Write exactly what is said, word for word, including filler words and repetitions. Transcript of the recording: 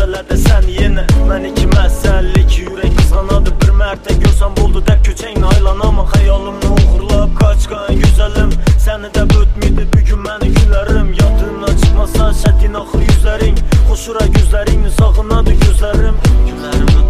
gözələdə sən yenə məni kimə səllik, yürək qızğanadı bir mərtə görsəm boldu dəb köçəyin aylanama xəyalımla uğurlab qaçqan gözəlim səni də bütmüydü bugün məni günlərim yadına çıxmasan şəddin axır yüzlərin xoşura gözlərin sağınadı gözlərim günlərim